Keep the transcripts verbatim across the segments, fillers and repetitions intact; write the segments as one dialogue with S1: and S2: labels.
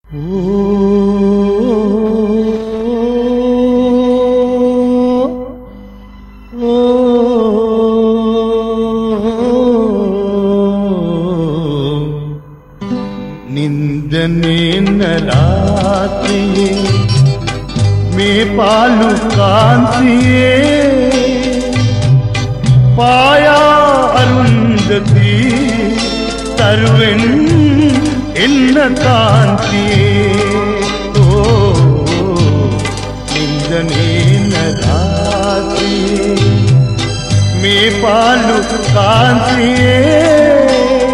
S1: නින්දනේන රාත්‍රියේ මේ පාළු කාන්තියේ පායා අරුන්දති තරුවෙන් එන්න කාන්තියේ ඕ නින්දනේන රාත්‍රියේ මේ පාළු කාන්තියේ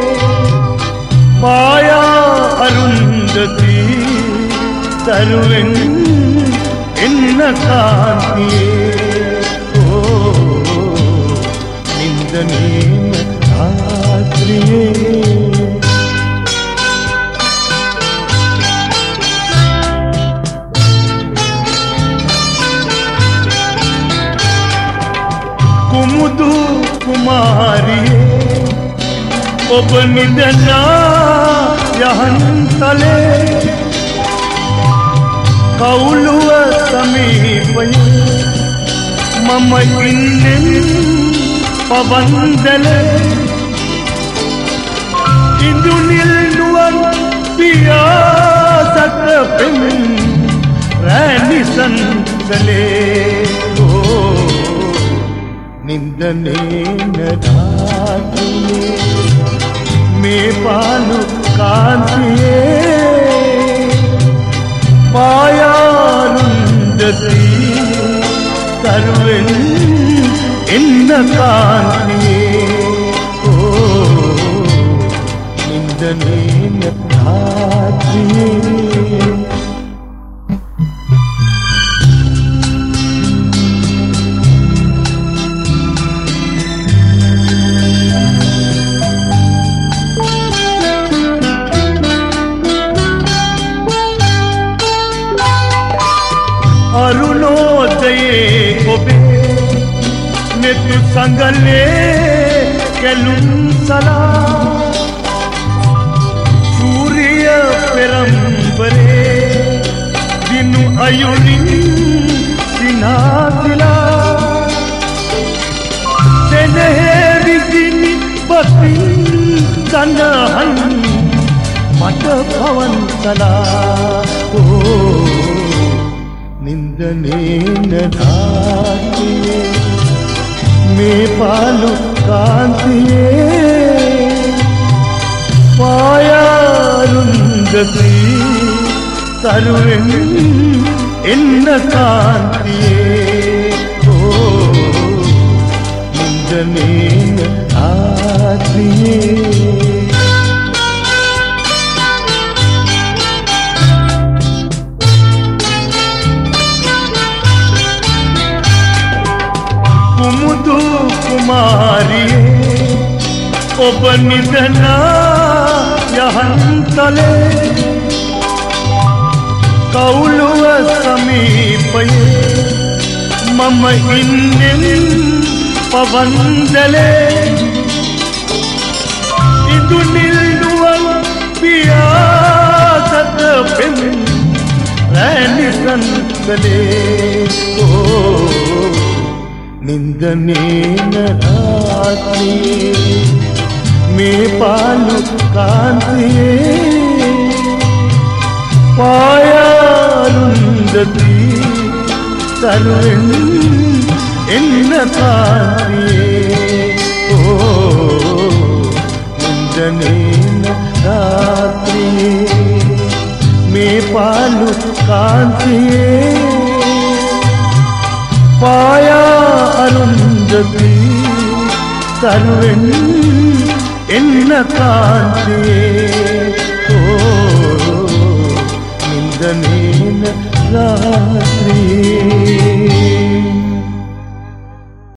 S1: පායා අරුන්දති තරුවෙන් එන්න කාන්තියේ ඕ නින්දනේන රාත්‍රියේ කුමුදු කුමාරියේ ඔබ නිදනා යහන්තලේ කවුළුව සමීපයේ මම ඉන්නෙන් පවන්දලේ ඉඳුනිල් නුවන් පියාසක පෙමින් රැනිසන්දලේ ඕ නින්දනේන රාත්‍රියේ මේ පාළු කාන්තියේ පායාරුන්දති තරුවෙන් එන්න කාන්තියේ ඕ නින්දනේන රාත්‍රියේ අරුණෝදයේ ඔබේ නෙතු සංගලේ කැලුම් සලා සූරිය පෙරම්බරේ දිනු අයුරින් සිනාතිලා සෙනෙහේ විසිනි පසින් සඳහන් මට පවන්සලා ඕ නින්දනේන රාත්‍රියේ මේ පාළු කාන්තියේ පායාරුන්දති තරුවෙන් එන්න කාන්තියේ ඕ නින්දනේන රාත්‍රියේ කුමුදු කුමාරියේ ඔබ නිදනා යහන්තලේ කවුළුව සමීපයේ මම ඉන්නෙන් පවන්දලේ ඉඳුනිල් නුවන් පියාසක පෙමින් රැනිසන්දලේ ඕ නින්දනේන රාත්‍රියේ මේ පාළු කාන්තියේ පායාරුන්දති තරුවෙන් එන්න කාන්තියේ ඕ නින්දනේන රාත්‍රියේ මේ පාළු කාන්තියේ පායා අරුන්දති තරුවෙන් එන්න කාන්තියේ